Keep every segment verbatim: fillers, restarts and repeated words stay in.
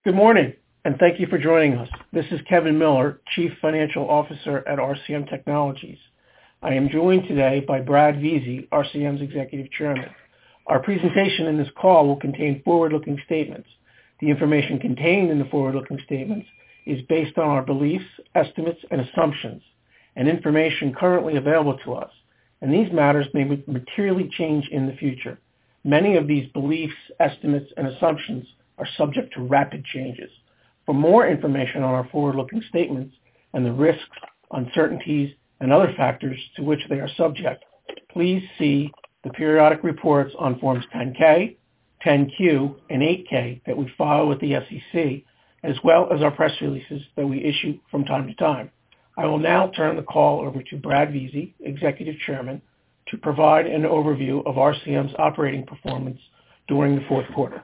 Good morning, and thank you for joining us. This is Kevin Miller, Chief Financial Officer at R C M Technologies. I am joined today by Brad Vizi, R C M's Executive Chairman. Our presentation in this call will contain forward-looking statements. The information contained in the forward-looking statements is based on our beliefs, estimates, and assumptions, and information currently available to us, and these matters may materially change in the future. Many of these beliefs, estimates, and assumptions are subject to rapid changes. For more information on our forward-looking statements and the risks, uncertainties, and other factors to which they are subject, please see the periodic reports on Forms ten K, ten Q, and eight K that we file with the S E C, as well as our press releases that we issue from time to time. I will now turn the call over to Brad Vizi, Executive Chairman, to provide an overview of R C M's operating performance during the fourth quarter.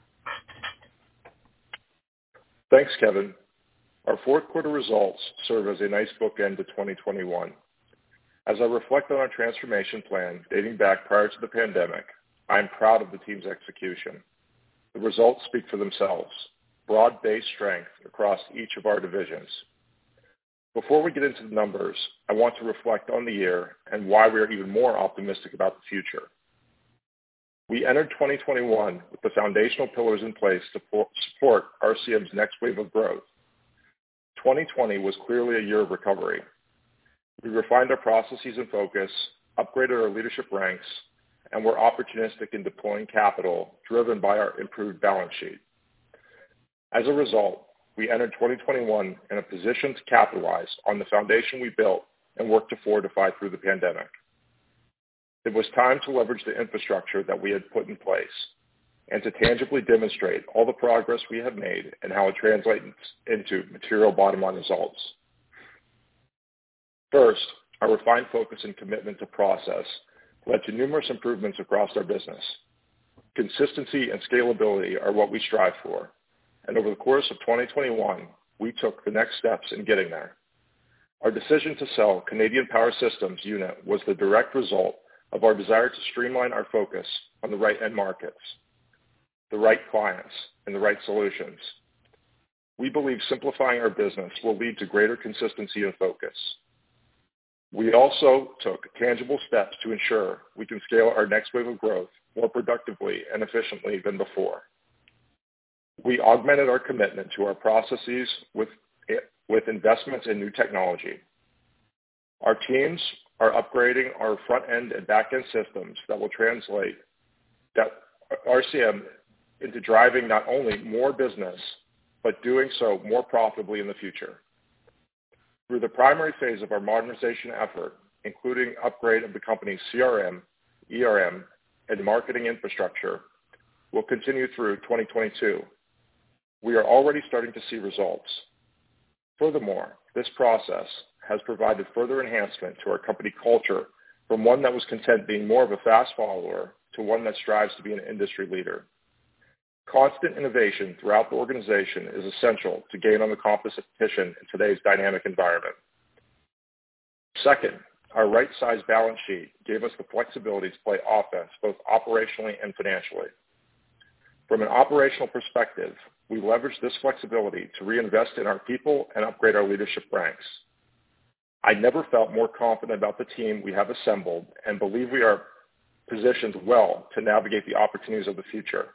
Thanks, Kevin. Our fourth quarter results serve as a nice bookend to twenty twenty-one. As I reflect on our transformation plan dating back prior to the pandemic, I am proud of the team's execution. The results speak for themselves, broad-based strength across each of our divisions. Before we get into the numbers, I want to reflect on the year and why we are even more optimistic about the future. We entered twenty twenty-one with the foundational pillars in place to support R C M's next wave of growth. twenty twenty was clearly a year of recovery. We refined our processes and focus, upgraded our leadership ranks, and were opportunistic in deploying capital driven by our improved balance sheet. As a result, we entered twenty twenty-one in a position to capitalize on the foundation we built and work to fortify through the pandemic. It was time to leverage the infrastructure that we had put in place and to tangibly demonstrate all the progress we have made and how it translates into material bottom-line results. First, our refined focus and commitment to process led to numerous improvements across our business. Consistency and scalability are what we strive for, and over the course of twenty twenty-one, we took the next steps in getting there. Our decision to sell Canadian Power Systems unit was the direct result of our desire to streamline our focus on the right end markets, the right clients, and the right solutions. We believe simplifying our business will lead to greater consistency and focus. We also took tangible steps to ensure we can scale our next wave of growth more productively and efficiently than before. We augmented our commitment to our processes with, with investments in new technology. Our teams are upgrading our front-end and back-end systems that will translate that R C M into driving not only more business, but doing so more profitably in the future. Through the primary phase of our modernization effort, including upgrade of the company's C R M, E R M, and marketing infrastructure, will continue through twenty twenty-two. We are already starting to see results. Furthermore, this process has provided further enhancement to our company culture from one that was content being more of a fast follower to one that strives to be an industry leader. Constant innovation throughout the organization is essential to gain on the competition in today's dynamic environment. Second, our right-sized balance sheet gave us the flexibility to play offense both operationally and financially. From an operational perspective, we leveraged this flexibility to reinvest in our people and upgrade our leadership ranks. I never felt more confident about the team we have assembled and believe we are positioned well to navigate the opportunities of the future.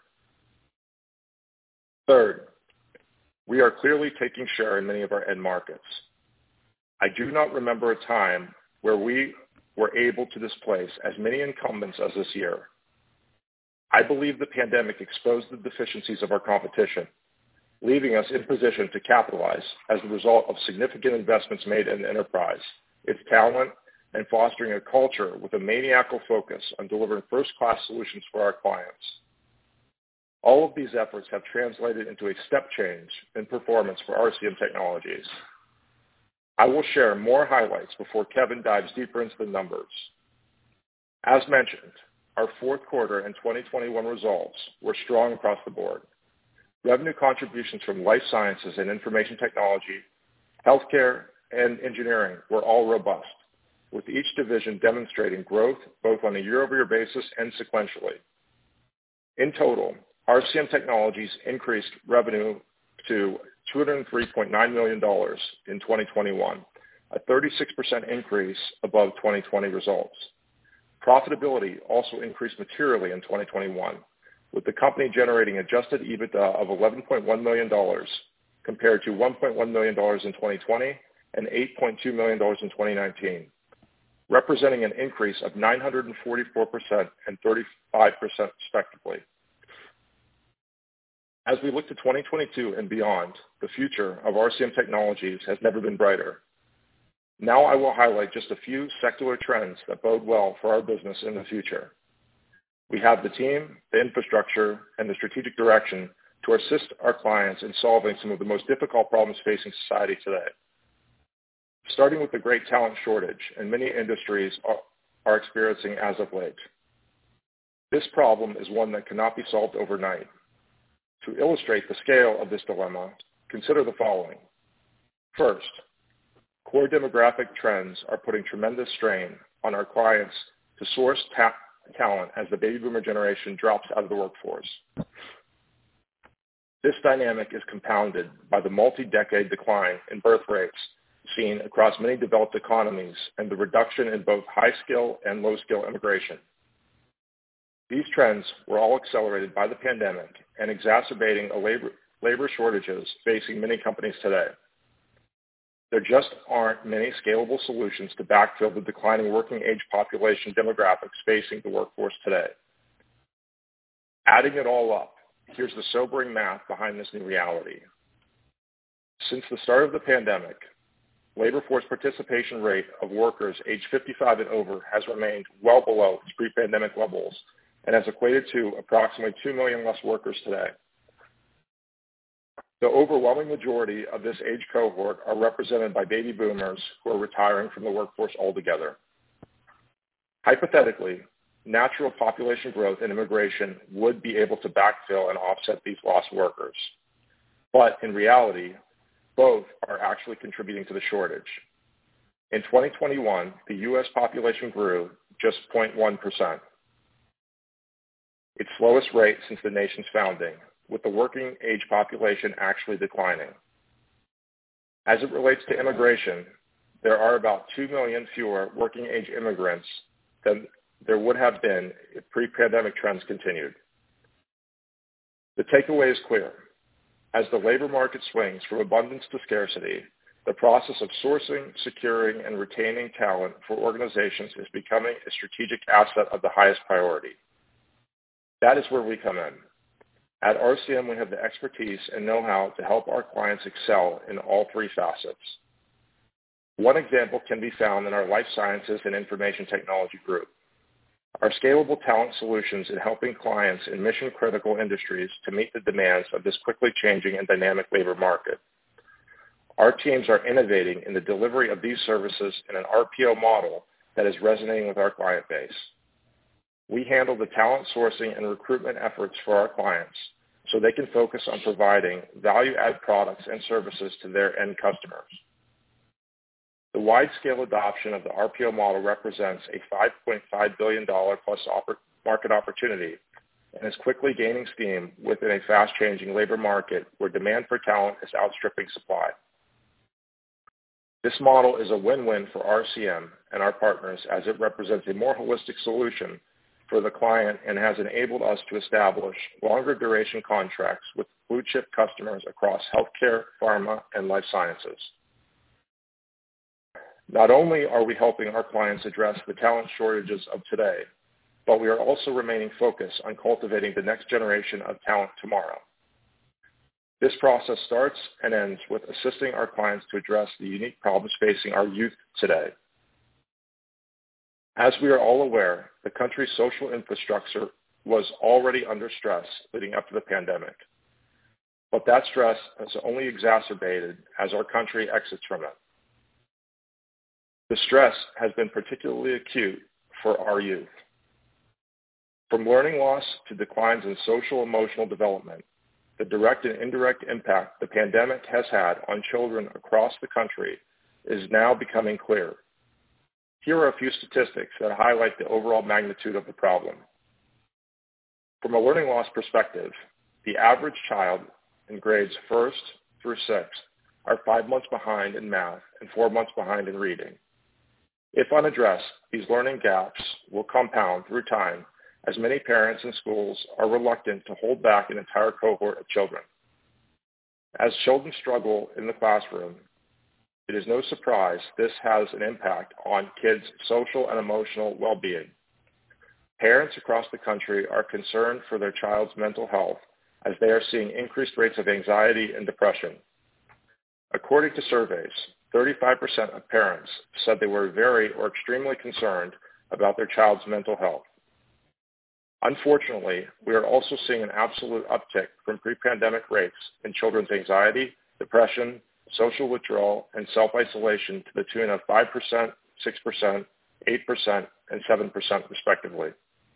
Third, we are clearly taking share in many of our end markets. I do not remember a time where we were able to displace as many incumbents as this year. I believe the pandemic exposed the deficiencies of our competition, leaving us in position to capitalize as a result of significant investments made in the enterprise, its talent, and fostering a culture with a maniacal focus on delivering first-class solutions for our clients. All of these efforts have translated into a step change in performance for R C M Technologies. I will share more highlights before Kevin dives deeper into the numbers. As mentioned, our fourth quarter and twenty twenty-one results were strong across the board. Revenue contributions from life sciences and information technology, healthcare, and engineering were all robust, with each division demonstrating growth both on a year-over-year basis and sequentially. In total, R C M Technologies increased revenue to two hundred three point nine million dollars in twenty twenty-one, a thirty-six percent increase above twenty twenty results. Profitability also increased materially in twenty twenty-one, with the company generating adjusted EBITDA of eleven point one million dollars compared to one point one million dollars in twenty twenty and eight point two million dollars in twenty nineteen, representing an increase of nine hundred forty-four percent and thirty-five percent respectively. As we look to twenty twenty-two and beyond, the future of R C M Technologies has never been brighter. Now I will highlight just a few secular trends that bode well for our business in the future. We have the team, the infrastructure, and the strategic direction to assist our clients in solving some of the most difficult problems facing society today. Starting with the great talent shortage and many industries are, are experiencing as of late. This problem is one that cannot be solved overnight. To illustrate the scale of this dilemma, consider the following. First, core demographic trends are putting tremendous strain on our clients to source ta- talent as the baby boomer generation drops out of the workforce. This dynamic is compounded by the multi-decade decline in birth rates seen across many developed economies and the reduction in both high-skill and low-skill immigration. These trends were all accelerated by the pandemic and exacerbating a labor, labor shortages facing many companies today. There just aren't many scalable solutions to backfill the declining working age population demographics facing the workforce today. Adding it all up, here's the sobering math behind this new reality. Since the start of the pandemic, labor force participation rate of workers aged fifty-five and over has remained well below its pre-pandemic levels and has equated to approximately two million less workers today. The overwhelming majority of this age cohort are represented by baby boomers who are retiring from the workforce altogether. Hypothetically, natural population growth and immigration would be able to backfill and offset these lost workers. But in reality, both are actually contributing to the shortage. In twenty twenty-one, the U S population grew just zero point one percent, its slowest rate since the nation's founding, with the working age population actually declining. As it relates to immigration, there are about two million fewer working age immigrants than there would have been if pre-pandemic trends continued. The takeaway is clear. As the labor market swings from abundance to scarcity, the process of sourcing, securing, and retaining talent for organizations is becoming a strategic asset of the highest priority. That is where we come in. At R C M, we have the expertise and know-how to help our clients excel in all three facets. One example can be found in our Life Sciences and Information Technology group. Our scalable talent solutions in helping clients in mission-critical industries to meet the demands of this quickly changing and dynamic labor market. Our teams are innovating in the delivery of these services in an R P O model that is resonating with our client base. We handle the talent sourcing and recruitment efforts for our clients so they can focus on providing value-add products and services to their end customers. The wide-scale adoption of the R P O model represents a five point five billion dollars plus market opportunity and is quickly gaining steam within a fast-changing labor market where demand for talent is outstripping supply. This model is a win-win for R C M and our partners as it represents a more holistic solution for the client and has enabled us to establish longer duration contracts with blue-chip customers across healthcare, pharma, and life sciences. Not only are we helping our clients address the talent shortages of today, but we are also remaining focused on cultivating the next generation of talent tomorrow. This process starts and ends with assisting our clients to address the unique problems facing our youth today. As we are all aware, the country's social infrastructure was already under stress leading up to the pandemic. But that stress has only exacerbated as our country exits from it. The stress has been particularly acute for our youth. From learning loss to declines in social emotional development, the direct and indirect impact the pandemic has had on children across the country is now becoming clear. Here are a few statistics that highlight the overall magnitude of the problem. From a learning loss perspective, the average child in grades first through sixth are five months behind in math and four months behind in reading. If unaddressed, these learning gaps will compound through time as many parents and schools are reluctant to hold back an entire cohort of children. As children struggle in the classroom, it is no surprise this has an impact on kids' social and emotional well-being. Parents across the country are concerned for their child's mental health as they are seeing increased rates of anxiety and depression. According to surveys, thirty-five percent of parents said they were very or extremely concerned about their child's mental health. Unfortunately, we are also seeing an absolute uptick from pre-pandemic rates in children's anxiety, depression, social withdrawal, and self-isolation to the tune of five percent, six percent, eight percent, and seven percent respectively.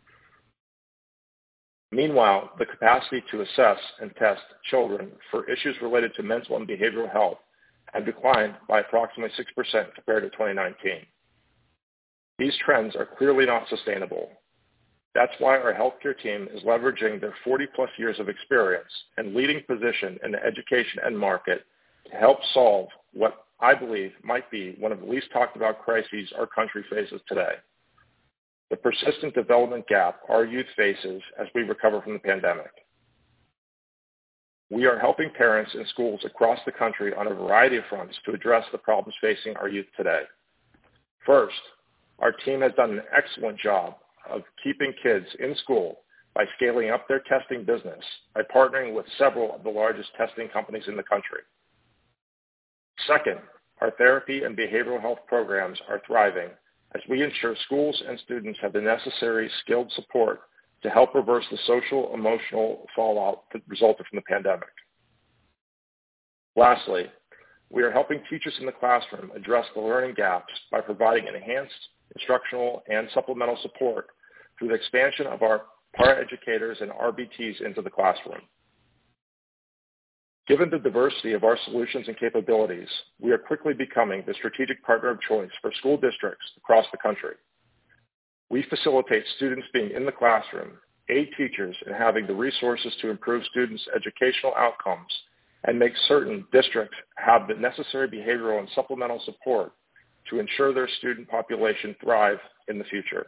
Meanwhile, the capacity to assess and test children for issues related to mental and behavioral health have declined by approximately six percent compared to twenty nineteen. These trends are clearly not sustainable. That's why our healthcare team is leveraging their forty plus years of experience and leading position in the education end market to help solve what I believe might be one of the least talked about crises our country faces today: the persistent development gap our youth faces as we recover from the pandemic. We are helping parents and schools across the country on a variety of fronts to address the problems facing our youth today. First, our team has done an excellent job of keeping kids in school by scaling up their testing business by partnering with several of the largest testing companies in the country. Second, our therapy and behavioral health programs are thriving as we ensure schools and students have the necessary skilled support to help reverse the social, emotional fallout that resulted from the pandemic. Lastly, we are helping teachers in the classroom address the learning gaps by providing enhanced instructional and supplemental support through the expansion of our para-educators and R B Ts into the classroom. Given the diversity of our solutions and capabilities, we are quickly becoming the strategic partner of choice for school districts across the country. We facilitate students being in the classroom, aid teachers in having the resources to improve students' educational outcomes, and make certain districts have the necessary behavioral and supplemental support to ensure their student population thrive in the future.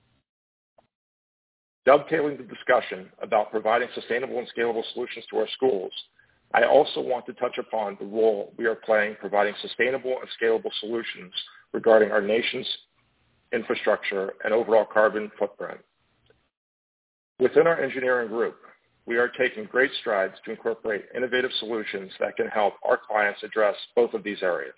Dovetailing the discussion about providing sustainable and scalable solutions to our schools, I also want to touch upon the role we are playing providing sustainable and scalable solutions regarding our nation's infrastructure and overall carbon footprint. Within our engineering group, we are taking great strides to incorporate innovative solutions that can help our clients address both of these areas.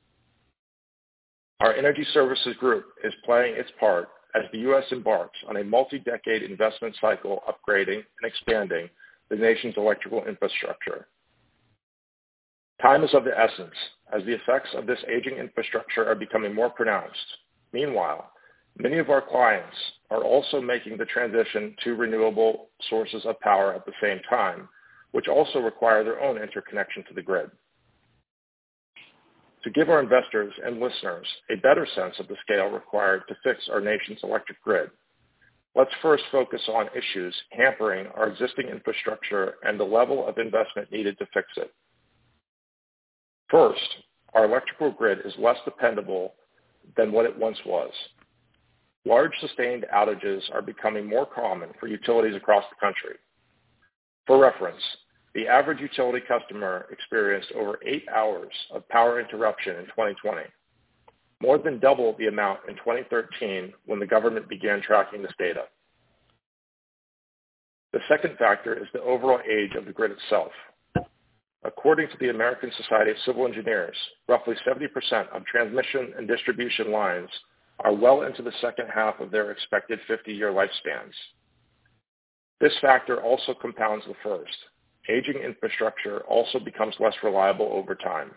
Our energy services group is playing its part as the U S embarks on a multi-decade investment cycle upgrading and expanding the nation's electrical infrastructure. Time is of the essence as the effects of this aging infrastructure are becoming more pronounced. Meanwhile, many of our clients are also making the transition to renewable sources of power at the same time, which also require their own interconnection to the grid. To give our investors and listeners a better sense of the scale required to fix our nation's electric grid, let's first focus on issues hampering our existing infrastructure and the level of investment needed to fix it. First, our electrical grid is less dependable than what it once was. Large sustained outages are becoming more common for utilities across the country. For reference, the average utility customer experienced over eight hours of power interruption in twenty twenty, more than double the amount in twenty thirteen when the government began tracking this data. The second factor is the overall age of the grid itself. According to the American Society of Civil Engineers, roughly seventy percent of transmission and distribution lines are well into the second half of their expected fifty-year lifespans. This factor also compounds the first. Aging infrastructure also becomes less reliable over time.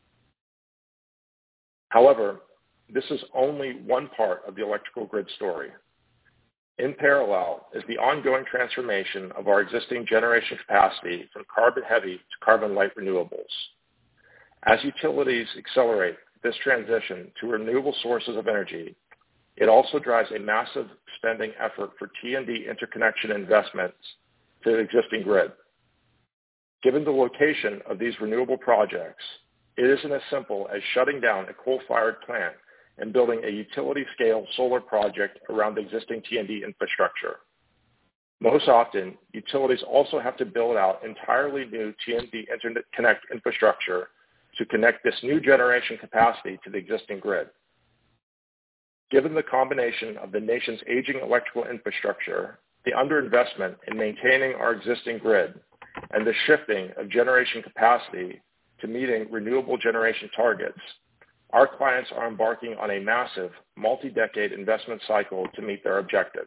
However, this is only one part of the electrical grid story. In parallel is the ongoing transformation of our existing generation capacity from carbon-heavy to carbon-light renewables. As utilities accelerate this transition to renewable sources of energy, it also drives a massive spending effort for T and D interconnection investments to the existing grid. Given the location of these renewable projects, it isn't as simple as shutting down a coal-fired plant and building a utility-scale solar project around existing T and D infrastructure. Most often, utilities also have to build out entirely new T and D interconnect infrastructure to connect this new generation capacity to the existing grid. Given the combination of the nation's aging electrical infrastructure, the underinvestment in maintaining our existing grid, and the shifting of generation capacity to meeting renewable generation targets, our clients are embarking on a massive, multi-decade investment cycle to meet their objectives.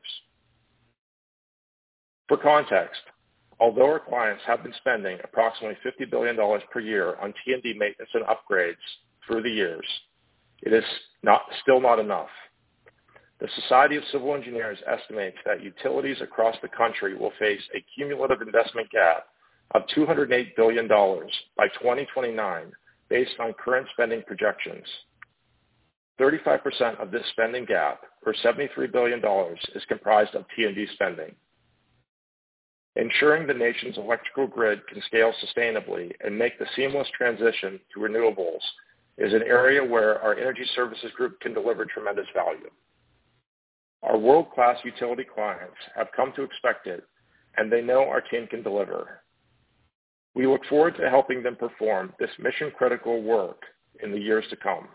For context, although our clients have been spending approximately fifty billion dollars per year on T and D maintenance and upgrades through the years, it is not, still not enough. The Society of Civil Engineers estimates that utilities across the country will face a cumulative investment gap of two hundred eight billion dollars by twenty twenty-nine based on current spending projections. thirty-five percent of this spending gap, or seventy-three billion dollars, is comprised of T and D spending. Ensuring the nation's electrical grid can scale sustainably and make the seamless transition to renewables is an area where our Energy Services Group can deliver tremendous value. Our world-class utility clients have come to expect it, and they know our team can deliver. We look forward to helping them perform this mission-critical work in the years to come.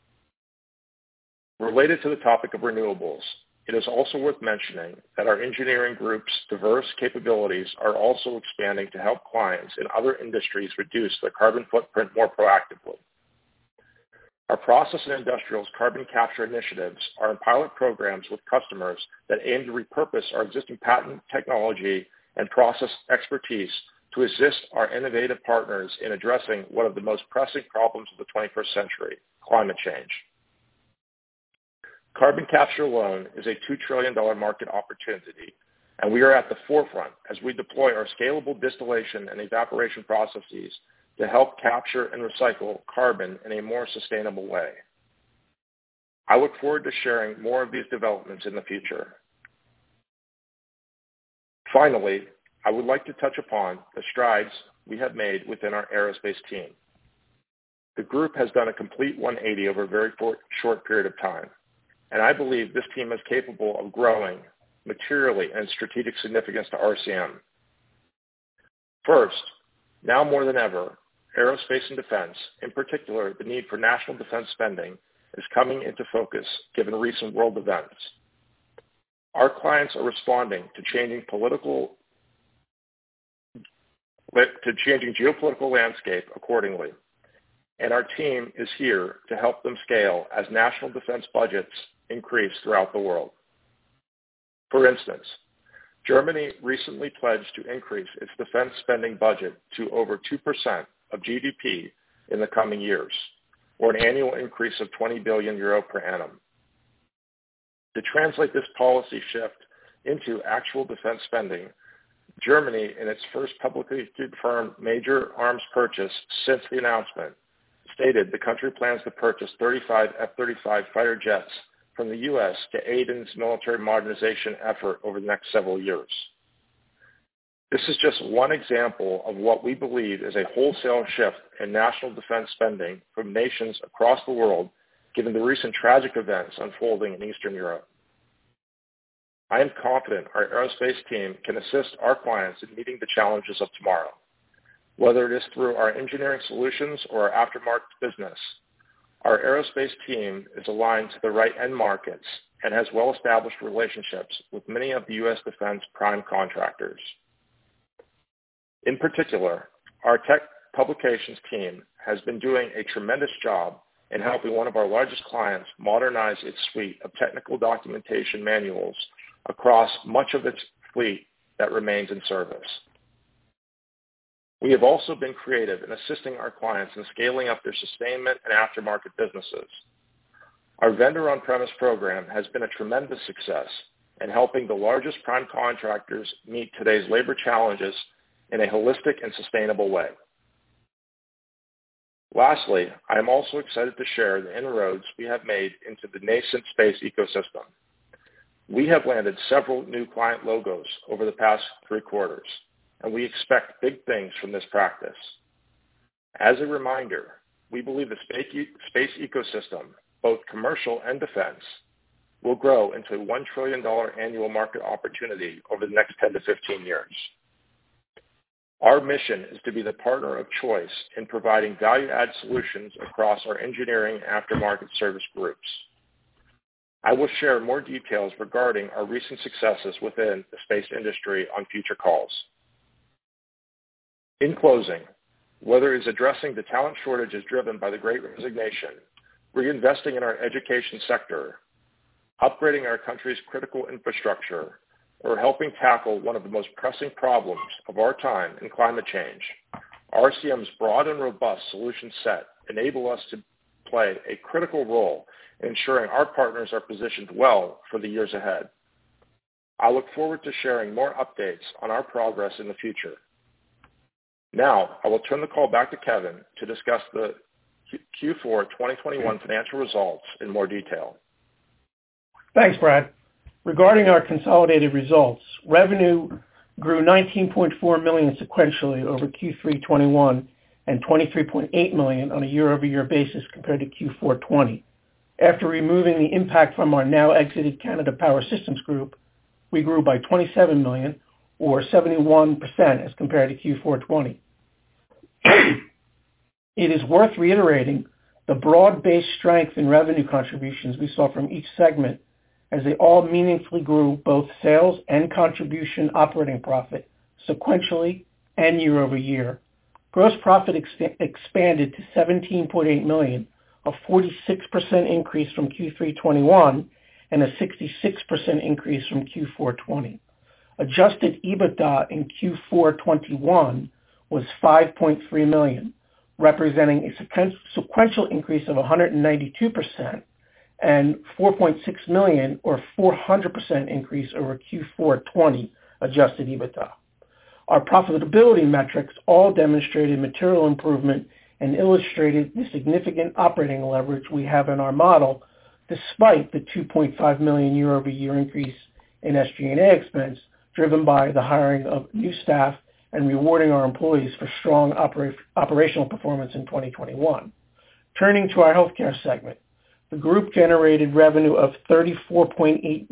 Related to the topic of renewables, it is also worth mentioning that our engineering group's diverse capabilities are also expanding to help clients in other industries reduce their carbon footprint more proactively. Our process and industrials carbon capture initiatives are in pilot programs with customers that aim to repurpose our existing patent technology and process expertise to assist our innovative partners in addressing one of the most pressing problems of the twenty-first century, climate change. Carbon capture alone is a two trillion dollars market opportunity, and we are at the forefront as we deploy our scalable distillation and evaporation processes to help capture and recycle carbon in a more sustainable way. I look forward to sharing more of these developments in the future. Finally, I would like to touch upon the strides we have made within our aerospace team. The group has done a complete one eighty over a very short period of time, and I believe this team is capable of growing materially and strategic significance to R C M. First, now more than ever, aerospace and defense, in particular the need for national defense spending, is coming into focus given recent world events. Our clients are responding to changing political to changing geopolitical landscape accordingly, and our team is here to help them scale as national defense budgets increase throughout the world. For instance, Germany recently pledged to increase its defense spending budget to over two percent of G D P in the coming years, or an annual increase of twenty billion euro per annum. To translate this policy shift into actual defense spending, Germany, in its first publicly confirmed major arms purchase since the announcement, stated the country plans to purchase thirty-five F thirty-five fighter jets from the U S to aid in its military modernization effort over the next several years. This is just one example of what we believe is a wholesale shift in national defense spending from nations across the world, given the recent tragic events unfolding in Eastern Europe. I am confident our aerospace team can assist our clients in meeting the challenges of tomorrow. Whether it is through our engineering solutions or our aftermarket business, our aerospace team is aligned to the right end markets and has well-established relationships with many of the U S defense prime contractors. In particular, our tech publications team has been doing a tremendous job in helping one of our largest clients modernize its suite of technical documentation manuals across much of its fleet that remains in service. We have also been creative in assisting our clients in scaling up their sustainment and aftermarket businesses. Our vendor on-premise program has been a tremendous success in helping the largest prime contractors meet today's labor challenges in a holistic and sustainable way. Lastly, I am also excited to share the inroads we have made into the nascent space ecosystem. We have landed several new client logos over the past three quarters, and we expect big things from this practice. As a reminder, we believe the space, e- space ecosystem, both commercial and defense, will grow into a one trillion dollars annual market opportunity over the next ten to fifteen years. Our mission is to be the partner of choice in providing value-add solutions across our engineering aftermarket service groups. I will share more details regarding our recent successes within the space industry on future calls. In closing, whether it's addressing the talent shortages driven by the Great Resignation, reinvesting in our education sector, upgrading our country's critical infrastructure, or helping tackle one of the most pressing problems of our time in climate change, R C M's broad and robust solution set enable us to play a critical role in ensuring our partners are positioned well for the years ahead. I look forward to sharing more updates on our progress in the future. Now, I will turn the call back to Kevin to discuss the Q four twenty twenty-one financial results in more detail. Thanks, Brad. Regarding our consolidated results, revenue grew nineteen point four million dollars sequentially over Q three twenty-one and twenty-three point eight million dollars on a year-over-year basis compared to Q four twenty. After removing the impact from our now exited Canada Power Systems Group, we grew by twenty-seven million dollars or seventy-one percent as compared to Q four twenty. It is worth reiterating the broad-based strength in revenue contributions we saw from each segment, as they all meaningfully grew both sales and contribution operating profit sequentially and year over year. Gross profit ex- expanded to seventeen point eight million dollars, a forty-six percent increase from Q three twenty-one and a sixty-six percent increase from Q four twenty. Adjusted EBITDA in Q four twenty-one was five point three million dollars, representing a sequential increase of one hundred ninety-two percent and four point six million dollars or four hundred percent increase over Q four twenty adjusted EBITDA. Our profitability metrics all demonstrated material improvement and illustrated the significant operating leverage we have in our model, despite the two point five million dollars year-over-year increase in S G and A expense, driven by the hiring of new staff and rewarding our employees for strong opera- operational performance in twenty twenty-one. Turning to our healthcare segment, the group generated revenue of thirty-four point eight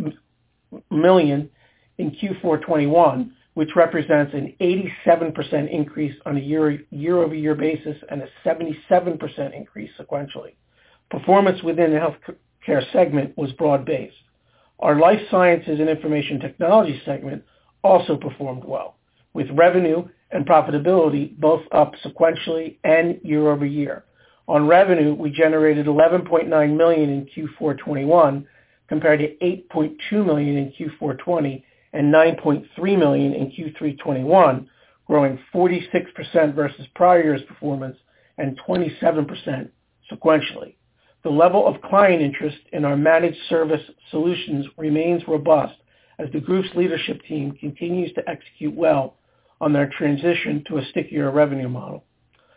million dollars in Q four twenty-one, which represents an eighty-seven percent increase on a year, year-over-year basis and a seventy-seven percent increase sequentially. Performance within the healthcare segment was broad-based. Our life sciences and information technology segment also performed well, with revenue and profitability both up sequentially and year-over-year. On revenue, we generated eleven point nine million dollars in Q four twenty-one compared to eight point two million dollars in Q four twenty and nine point three million dollars in Q three twenty-one, growing forty-six percent versus prior year's performance and twenty-seven percent sequentially. The level of client interest in our managed service solutions remains robust as the group's leadership team continues to execute well on their transition to a stickier revenue model.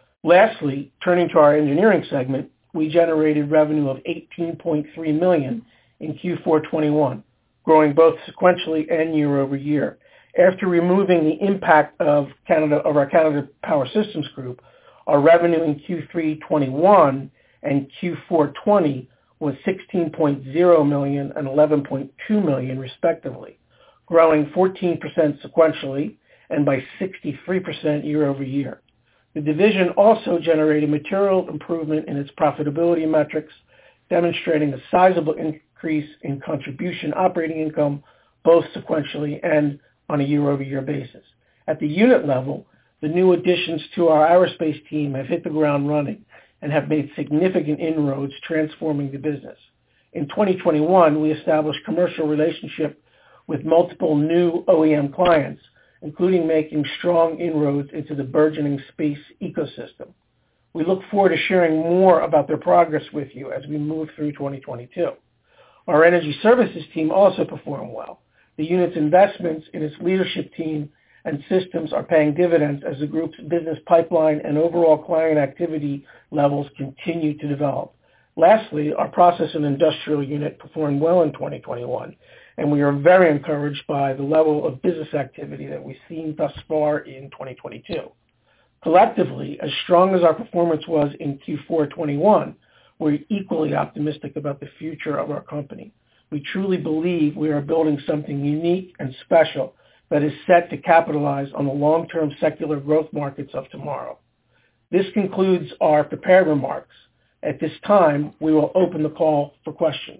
Lastly, turning to our engineering segment, we generated revenue of eighteen point three million dollars in Q four twenty-one, growing both sequentially and year over year. After removing the impact of Canada of our Canada Power Systems Group, our revenue in Q three twenty-one and Q four twenty was sixteen point zero million dollars and eleven point two million dollars respectively, growing fourteen percent sequentially and by sixty-three percent year over year. The division also generated material improvement in its profitability metrics, demonstrating a sizable increase in contribution operating income both sequentially and on a year-over-year basis. At the unit level, the new additions to our aerospace team have hit the ground running and have made significant inroads transforming the business. In twenty twenty-one, we established commercial relationship with multiple new O E M clients, including making strong inroads into the burgeoning space ecosystem. We look forward to sharing more about their progress with you as we move through twenty twenty-two. Our energy services team also performed well. The unit's investments in its leadership team and systems are paying dividends as the group's business pipeline and overall client activity levels continue to develop. Lastly, our process and industrial unit performed well in twenty twenty-one, and we are very encouraged by the level of business activity that we've seen thus far in twenty twenty-two. Collectively, as strong as our performance was in Q four twenty-one, we're equally optimistic about the future of our company. We truly believe we are building something unique and special that is set to capitalize on the long-term secular growth markets of tomorrow. This concludes our prepared remarks. At this time, we will open the call for questions.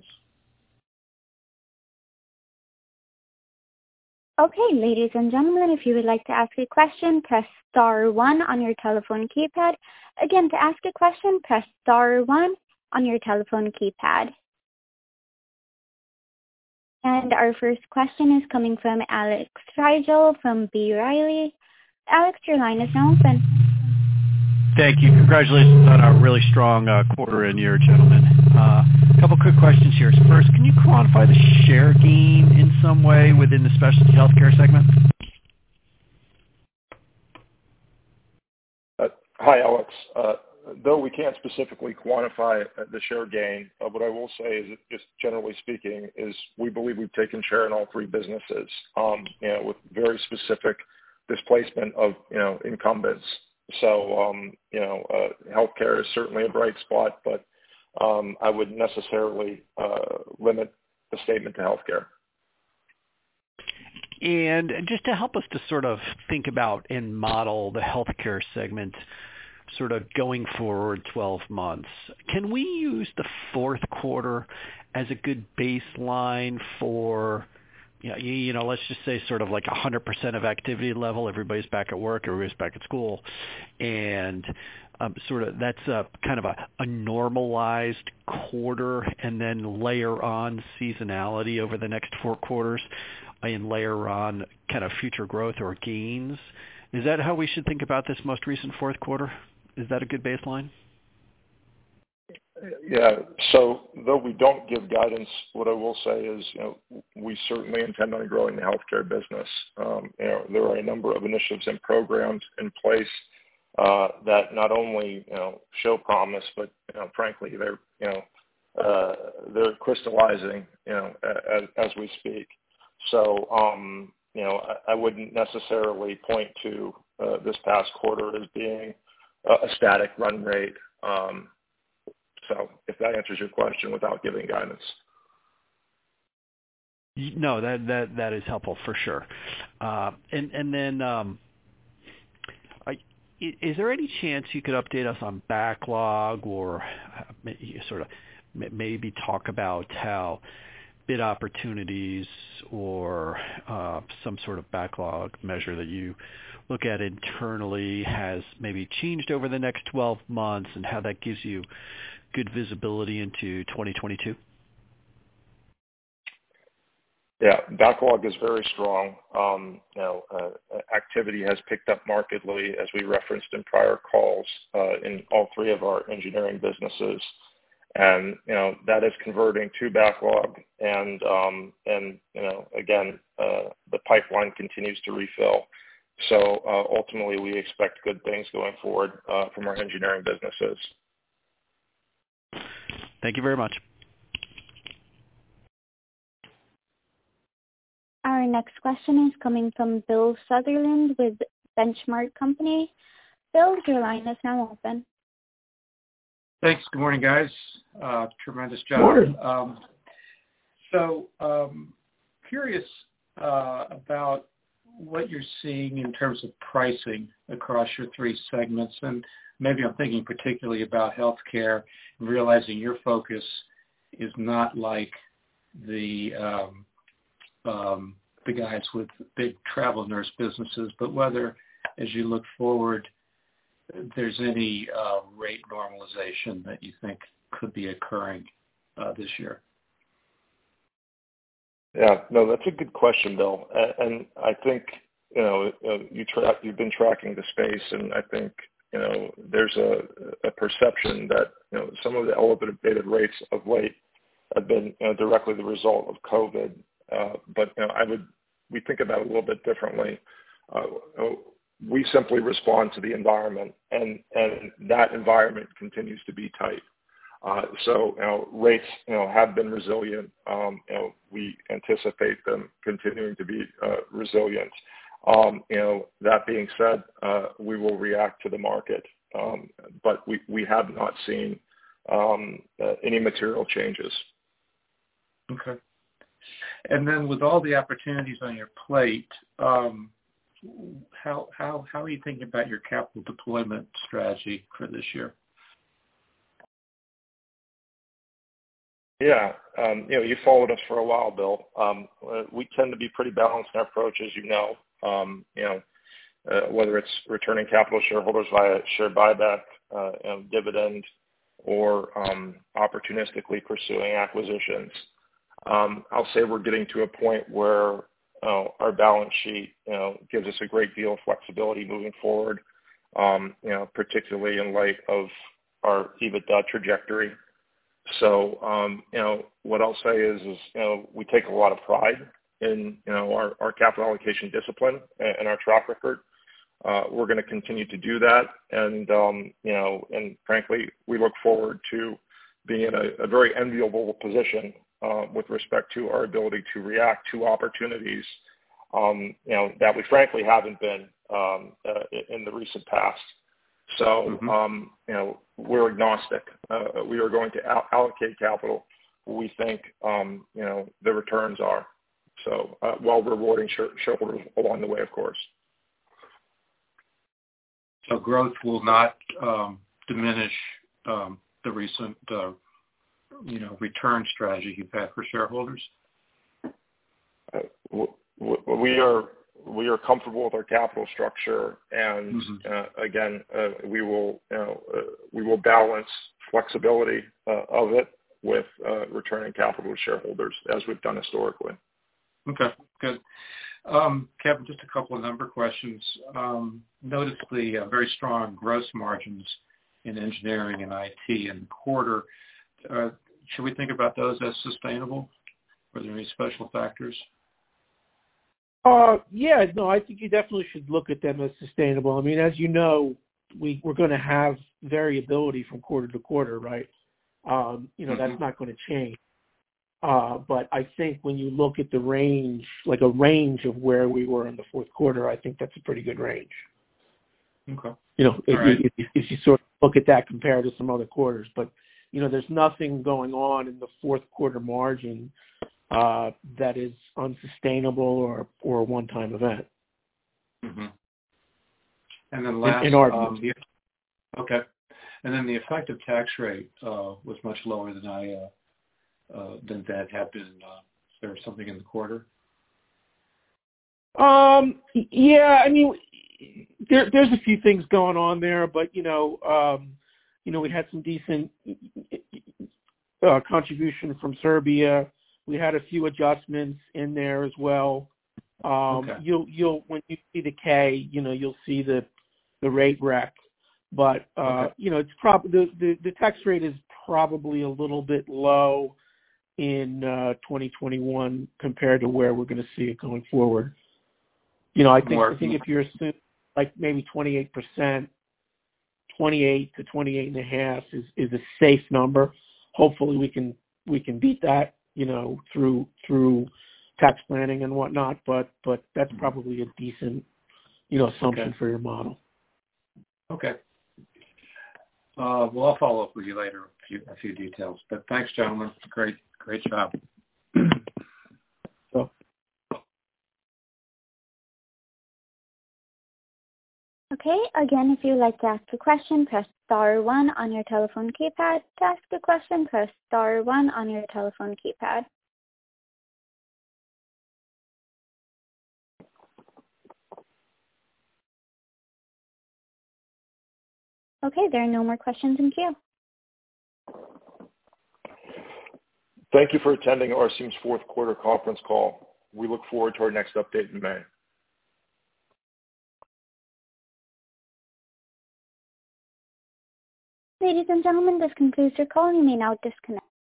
Okay, ladies and gentlemen, if you would like to ask a question, press star one on your telephone keypad. Again, to ask a question, press star one on your telephone keypad. And our first question is coming from Alex Rygiel from B. Riley. Alex, your line is now open. Thank you. Congratulations on a really strong uh, quarter and year, gentlemen. Uh, a couple quick questions here. First, can you quantify the share gain in some way within the specialty healthcare segment? Uh, hi, Alex. Uh, though we can't specifically quantify the share gain, uh, what I will say is, just generally speaking, is we believe we've taken share in all three businesses, um, you know, with very specific displacement of, you know, incumbents. So, um, you know, uh, healthcare is certainly a bright spot, but um, I wouldn't necessarily uh, limit the statement to healthcare. And just to help us to sort of think about and model the healthcare segment sort of going forward twelve months, can we use the fourth quarter as a good baseline for, you know, you, you know, let's just say sort of like one hundred percent of activity level, everybody's back at work, everybody's back at school, and um, sort of that's a kind of a, a normalized quarter, and then layer on seasonality over the next four quarters and layer on kind of future growth or gains. Is that how we should think about this most recent fourth quarter? Is that a good baseline? Yeah. So though we don't give guidance, what I will say is, you know, we certainly intend on growing the healthcare business. Um, you know, there are a number of initiatives and programs in place uh, that not only, you know, show promise, but, you know, frankly, they're, you know, uh, they're crystallizing, you know, as, as we speak. So, um, you know, I, I wouldn't necessarily point to uh, this past quarter as being a, a static run rate. Um, So if that answers your question without giving guidance. No, that that that is helpful for sure. Uh, and and then, um, I, is there any chance you could update us on backlog, or uh, sort of maybe talk about how bid opportunities or uh, some sort of backlog measure that you look at internally has maybe changed over the next twelve months, and how that gives you good visibility into twenty twenty-two? Yeah, backlog is very strong. Um, you know, uh, activity has picked up markedly, as we referenced in prior calls, uh, in all three of our engineering businesses, and you know that is converting to backlog. And um, and you know, again, uh, the pipeline continues to refill. So uh, ultimately, we expect good things going forward uh, from our engineering businesses. Thank you very much. Our next question is coming from Bill Sutherland with Benchmark Company. Bill, your line is now open. Thanks. Good morning, guys. Uh, tremendous job. Morning. Um, so, um, curious uh, about what you're seeing in terms of pricing across your three segments, and maybe I'm thinking particularly about healthcare, and realizing your focus is not like the um, um, the guys with big travel nurse businesses, but whether, as you look forward, there's any uh, rate normalization that you think could be occurring uh, this year. Yeah, no, that's a good question, Bill. And I think, you know, you tra- you've been tracking the space, and I think, you know, there's a, a perception that, you know, some of the elevated rates of late have been, you know, directly the result of COVID. Uh, but, you know, I would, we think about it a little bit differently. Uh, we simply respond to the environment, and, and that environment continues to be tight. Uh, so, you know, rates, you know, have been resilient. Um, you know, we anticipate them continuing to be uh, resilient. Um, you know, that being said, uh, we will react to the market, um, but we, we have not seen um, uh, any material changes. Okay. And then with all the opportunities on your plate, um, how how how are you thinking about your capital deployment strategy for this year? Yeah, um, you know, you followed us for a while, Bill. Um, uh, we tend to be pretty balanced in our approach, as you know. Um, you know, uh, whether it's returning capital to shareholders via share buyback, uh, you know, dividend, or um, opportunistically pursuing acquisitions. Um, I'll say we're getting to a point where uh, our balance sheet, you know, gives us a great deal of flexibility moving forward. Um, you know, particularly in light of our EBITDA trajectory. So, um, you know, what I'll say is, is, you know, we take a lot of pride in, you know, our, our capital allocation discipline and, and our track record. Uh, we're going to continue to do that. And, um, you know, and frankly, we look forward to being in a, a very enviable position uh, with respect to our ability to react to opportunities, um, you know, that we frankly haven't been um, uh, in the recent past. So, mm-hmm. um, you know, we're agnostic. Uh, we are going to al- allocate capital where we think, um, you know, the returns are. So, uh, while rewarding sh- shareholders along the way, of course. So growth will not um, diminish um, the recent, uh, you know, return strategy you've had for shareholders? Uh, w- w- we are we are comfortable with our capital structure, and mm-hmm. uh, again, uh, we will you know uh, we will balance flexibility uh, of it with uh, returning capital to shareholders as we've done historically. Okay, good. Um, Kevin, just a couple of number questions. Um, noticed the uh, very strong gross margins in engineering and I T in the quarter. Uh, should we think about those as sustainable? Were there any special factors? Uh, yeah, no, I think you definitely should look at them as sustainable. I mean, as you know, we, we're going to have variability from quarter to quarter, right? Um, you know, mm-hmm. that's not going to change. Uh, but I think when you look at the range, like a range of where we were in the fourth quarter, I think that's a pretty good range. Okay. You know, if, right. if, if you sort of look at that compared to some other quarters. But, you know, there's nothing going on in the fourth quarter margin uh, that is unsustainable or, or a one-time event. Mm-hmm. And then last, in, in our um, the, okay. And then the effective tax rate uh, was much lower than I uh, uh, than that had been. Uh, is there something in the quarter? Um. Yeah. I mean, there, there's a few things going on there, but you know, um, you know, we had some decent uh, contribution from Serbia. We had a few adjustments in there as well. Um, okay. You'll you'll when you see the K, you know, you'll see the the rate rec, but uh, okay. you know, it's probably the, the the tax rate is probably a little bit low in uh, twenty twenty-one compared to where we're going to see it going forward. You know, I think More, I think if you're assuming like maybe twenty-eight percent, twenty-eight to twenty-eight and a half is, is a safe number. Hopefully we can we can beat that, you know, through through tax planning and whatnot. But but that's probably a decent, you know, assumption okay. for your model. Okay. Uh, well, I'll follow up with you later a few a few details. But thanks, gentlemen. Great great job. So. Okay, again, if you'd like to ask a question, press star one on your telephone keypad. To ask a question, press star one on your telephone keypad. Okay, there are no more questions in queue. Thank you for attending R C M's fourth quarter conference call. We look forward to our next update in May. Ladies and gentlemen, this concludes your call. You may now disconnect.